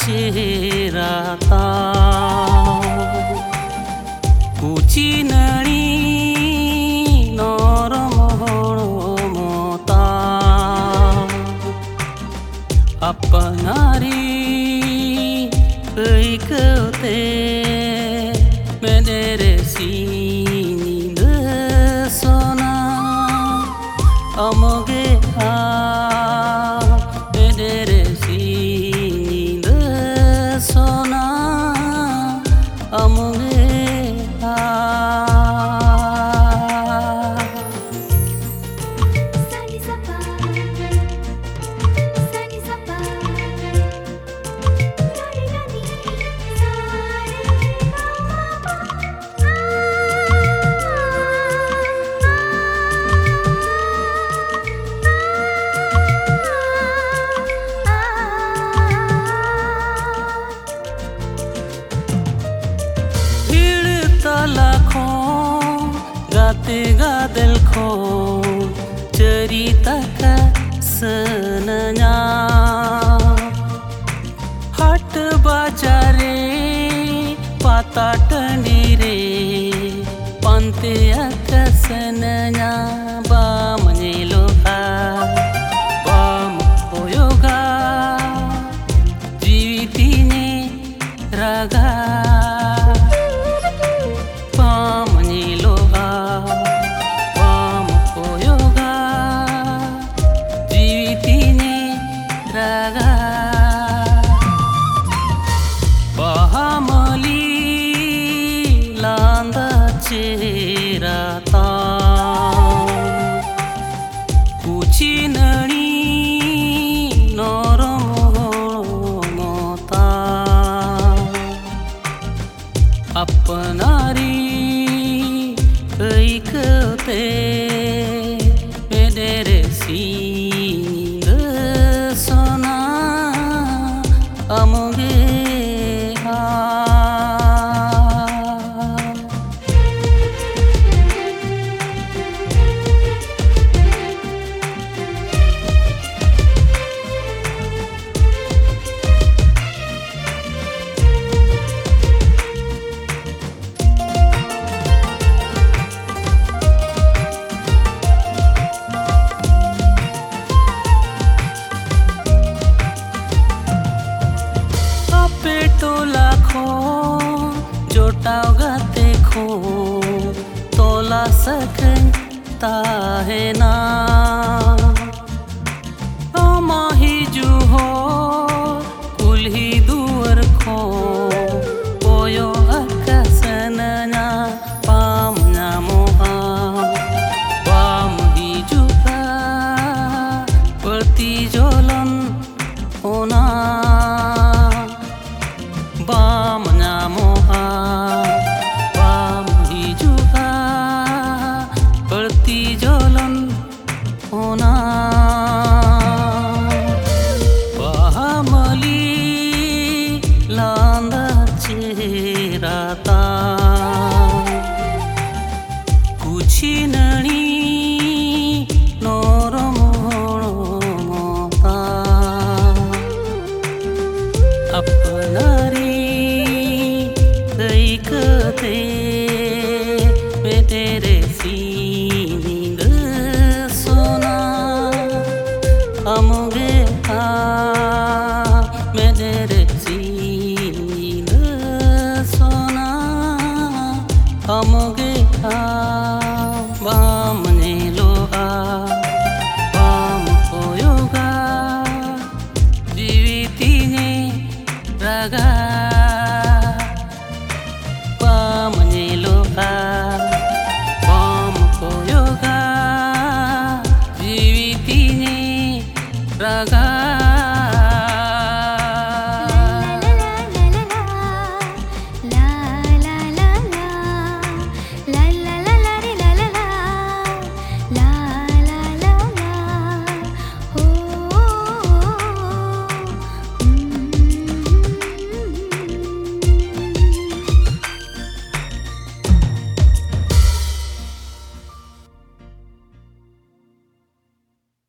चेहराता कुची नणी नरम हड़मता अपनारी ऐकते मेरे सीनी सोना अमगे मेरे सीनी सोना अमगे गाते गादल खो cerita senenya हाट बाजारे पाता टंडीरे पांते senenya bam nyeloha bam koyoga jiwitine raga चेहराता कुची नणी नरम हड़मता अपनारी ऐकते मेरे सीनी सोना अमगे जोटाव गाते खो तोला सकता है ना माही जुहो कुल्ही दुअर खो पोयो अकसनना पामना मोहा पाम ही जुका पड़ती जोलन होना बामना मोहा बाम ही जुहा पड़ती जोलन होना बामली लांदा चेहराता कुची नणी नरम हड़मता अपनारी ऐकते मेरे सीनी सोना अमगे मेरे सीनी सोना अमगे बाम नेलोहा बाम कोयोगा जीवितिने raga